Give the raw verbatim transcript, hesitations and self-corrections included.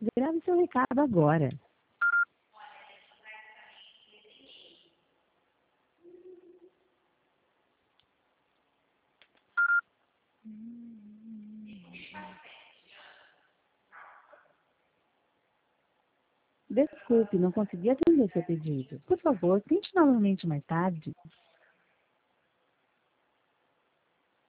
Grave seu recado agora. Desculpe, não consegui atender seu pedido. Por favor, tente novamente mais tarde.